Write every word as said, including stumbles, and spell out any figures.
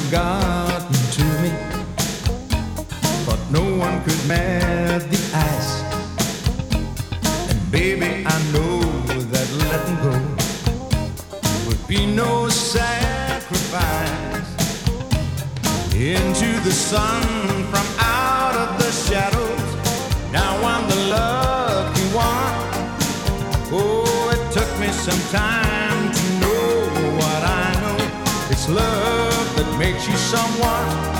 gotten to me, but no one could melt the ice. And baby, I know that letting go would be no sacrifice. Into the sun from out of the shadows, now I'm the lucky one. Oh, it took me some time to know what I know. It's love that makes you someone.